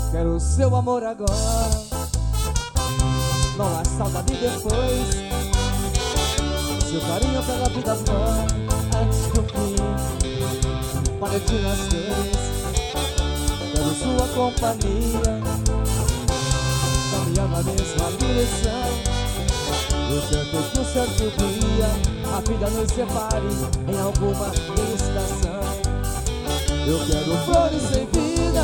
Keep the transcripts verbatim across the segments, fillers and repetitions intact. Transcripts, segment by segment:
Quero o seu amor agora, não há saudade depois. Seu carinho pela vida fora, antes do fim, para de nós dois. Quero sua companhia, caminhando na mesma direção. Eu canto que um certo dia a vida nos separe em alguma estação. Eu quero flores sem vida,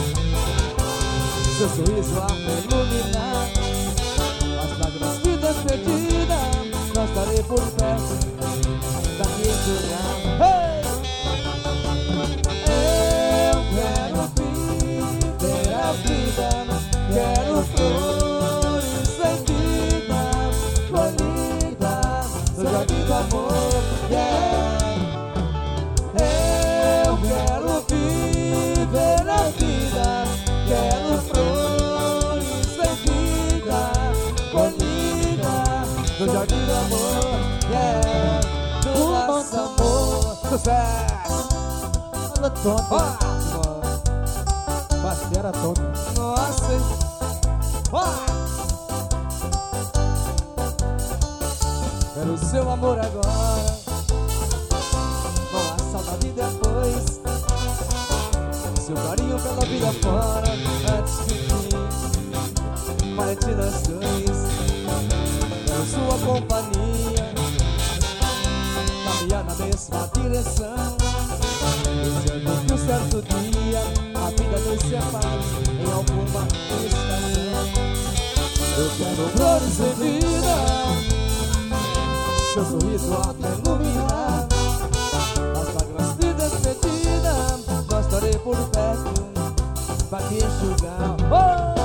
seu sorriso a me iluminar. As lágrimas de despedida, não estarei por perto daqui a chegar. Hey! Eu quero viver a vida, quero flores sem vida, colhida, seu jardim do amor, yeah. Eu quero viver a vida, quero flores sem vida, colhida, no jardim do amor, yeah. Do nosso amor. Sucesso! Olha tonto, parceira tonta. Nossa, hein? Quero o seu amor agora, não há saudade depois. Seu carinho pela vida fora, antes do fim, para de nós dois. Quero sua companhia, caminhar na mesma direção. Dizendo que um certo dia a vida nos separe em alguma estação. Eu quero flores sem vida, seu sorriso a me iluminar. As lágrimas de despedida, não estarei por perto pra te enxugar. Oh!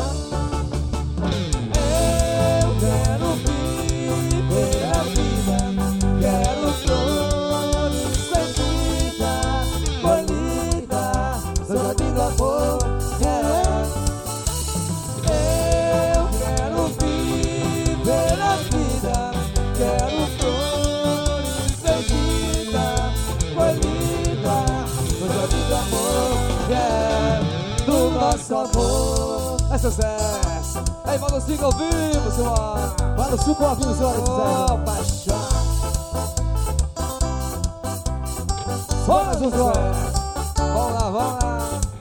Eu quero viver a vida, quero flores sem vida, colhida, seu jardim do amor, yeah. Eu quero viver a vida, quero flores sem vida, colhida, no jardim do amor, yeah. Do nosso amor. É sucesso! Aí, manda o cinco ao vivo, senhor! Manda o cinco ao vivo, senhor! Oh, paixão! Só mais um sucesso! Vamos lá, vamos lá!